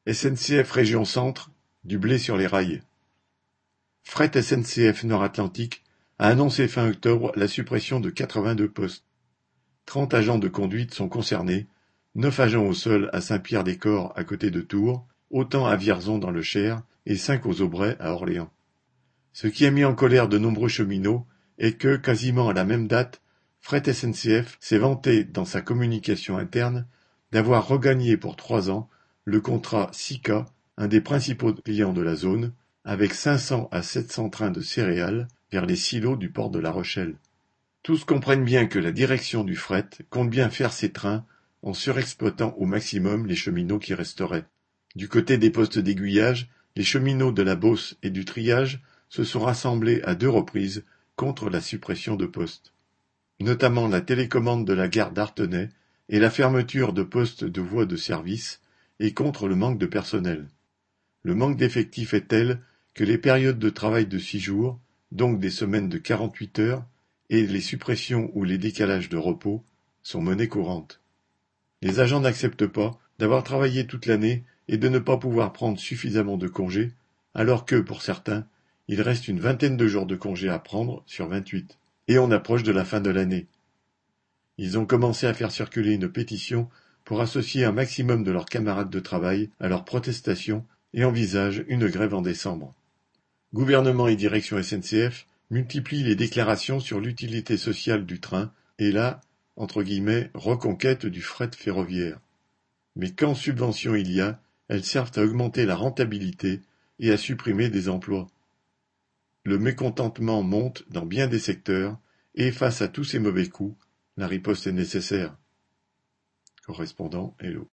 SNCF Région Centre, du blé sur les rails. Fret SNCF Nord-Atlantique a annoncé fin octobre la suppression de 82 postes. 30 agents de conduite sont concernés, 9 agents au sol à Saint-Pierre-des-Corps à côté de Tours, autant à Vierzon dans le Cher et 5 aux Aubrais à Orléans. Ce qui a mis en colère de nombreux cheminots est que, quasiment à la même date, Fret SNCF s'est vanté dans sa communication interne d'avoir regagné pour 3 ans le contrat Sika, un des principaux clients de la zone, avec 500 à 700 trains de céréales vers les silos du port de La Rochelle. Tous comprennent bien que la direction du fret compte bien faire ces trains en surexploitant au maximum les cheminots qui resteraient. Du côté des postes d'aiguillage, les cheminots de la Beauce et du triage se sont rassemblés à 2 reprises contre la suppression de postes, notamment la télécommande de la gare d'Artenay et la fermeture de postes de voies de service, et contre le manque de personnel. Le manque d'effectifs est tel que les périodes de travail de 6 jours, donc des semaines de 48 heures, et les suppressions ou les décalages de repos sont monnaie courante. Les agents n'acceptent pas d'avoir travaillé toute l'année et de ne pas pouvoir prendre suffisamment de congés, alors que, pour certains, il reste une vingtaine de jours de congés à prendre sur 28, et on approche de la fin de l'année. Ils ont commencé à faire circuler une pétition pour associer un maximum de leurs camarades de travail à leurs protestations et envisagent une grève en décembre. Gouvernement et direction SNCF multiplient les déclarations sur l'utilité sociale du train et la « reconquête du fret ferroviaire ». Mais quand subventions il y a, elles servent à augmenter la rentabilité et à supprimer des emplois. Le mécontentement monte dans bien des secteurs et face à tous ces mauvais coups, la riposte est nécessaire. Correspondant Hello.